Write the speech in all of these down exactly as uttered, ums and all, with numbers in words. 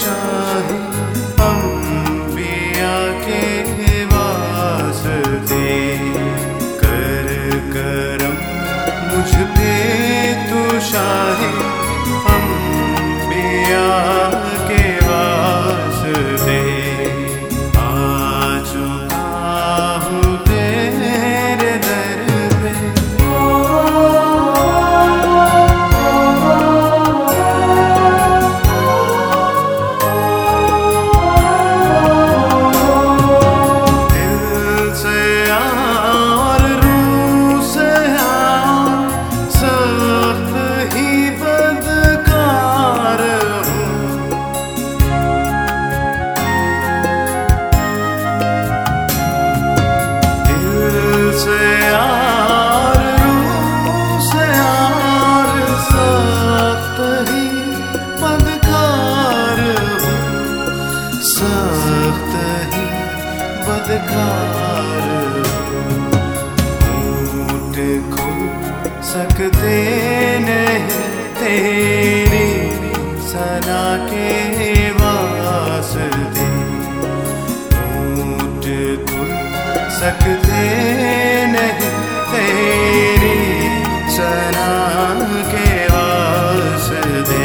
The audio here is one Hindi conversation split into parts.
शाही अंबिया के वास्ते कर करम मुझ पे तू शाही अंबिया के वास्ते आ चुका हूँ तेरे दर पे। सख्त ही बदकार ऊँट को सकते नहीं तेरी सना के वास्ते। ऊँट को सकते नहीं तेरी सना के वास्ते।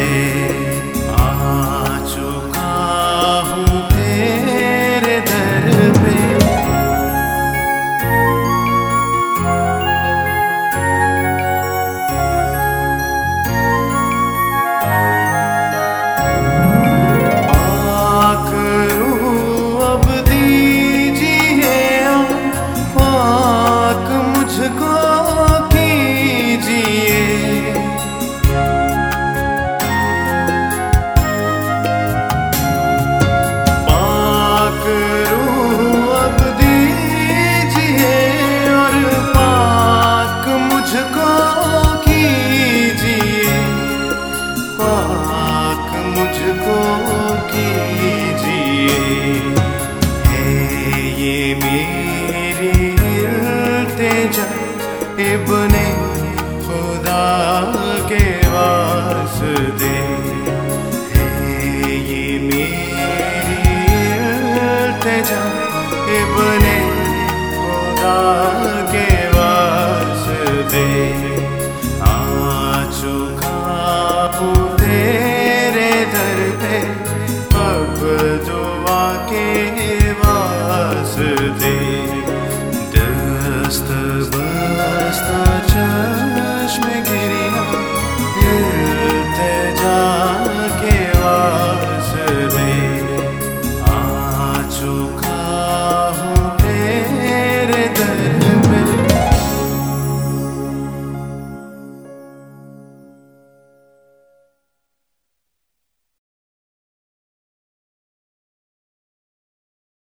मुझको कीजिए है ये मेरी इल्तिजा इब्ने खुदा के वास्ते। है ये मेरी इल्तिजा इब्ने खुदा